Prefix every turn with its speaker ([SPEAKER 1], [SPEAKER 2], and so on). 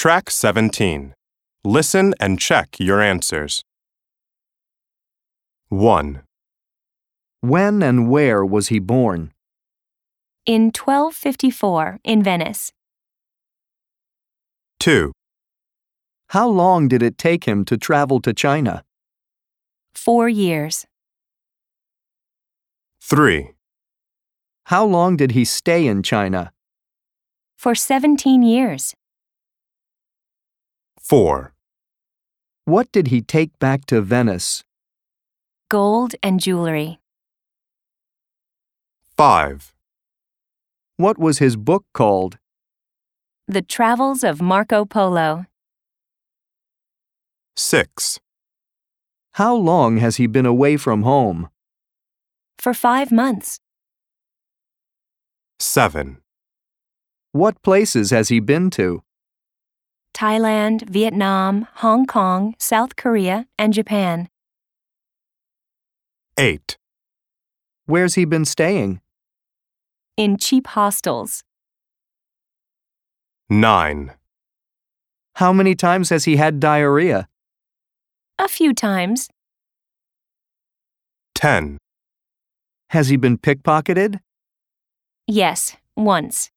[SPEAKER 1] Track 17. Listen and check your answers. 1,
[SPEAKER 2] When and where was he born?
[SPEAKER 3] In 1254 in Venice.
[SPEAKER 1] 2,
[SPEAKER 2] How long did it take him to travel to China?
[SPEAKER 3] 4 years.
[SPEAKER 1] 3,
[SPEAKER 2] How long did he stay in China?
[SPEAKER 3] For 17 years.
[SPEAKER 1] 4,
[SPEAKER 2] What did he take back to Venice?
[SPEAKER 3] Gold and jewelry.
[SPEAKER 1] 5,
[SPEAKER 2] What was his book called?
[SPEAKER 3] The Travels of Marco Polo.
[SPEAKER 1] 6,
[SPEAKER 2] How long has he been away from home?
[SPEAKER 3] For 5 months.
[SPEAKER 1] 7,
[SPEAKER 2] What places has he been to?
[SPEAKER 3] Thailand, Vietnam, Hong Kong, South Korea, and Japan.
[SPEAKER 1] 8,
[SPEAKER 2] Where's he been staying?
[SPEAKER 3] In cheap hostels.
[SPEAKER 1] 9,
[SPEAKER 2] How many times has he had diarrhea?
[SPEAKER 3] A few times.
[SPEAKER 1] 10.
[SPEAKER 2] Has he been pickpocketed?
[SPEAKER 3] Yes, once.